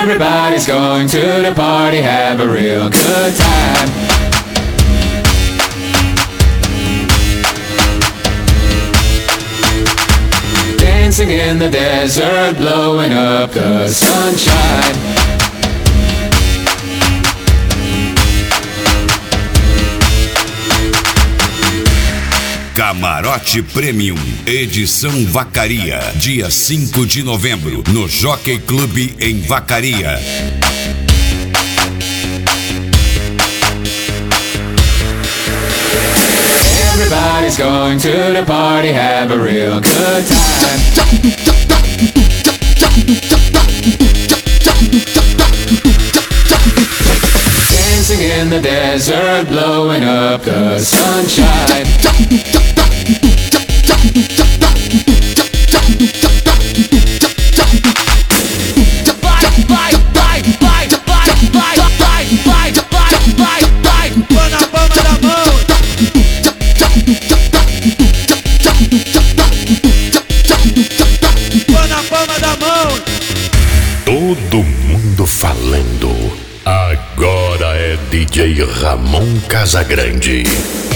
Everybody's going to the party, have a real good time. Dancing in the desert, blowing up the sunshine. Camarote Premium, edição Vacaria, dia 5 de novembro, no Jockey Club em Vacaria. Everybody's going to the party, have a real good time. Dancing in the desert, blowing up the sunshine. Põe na palma da mão. Põe na palma da mão. Todo mundo falando. Agora é DJ Ramon Casagrande.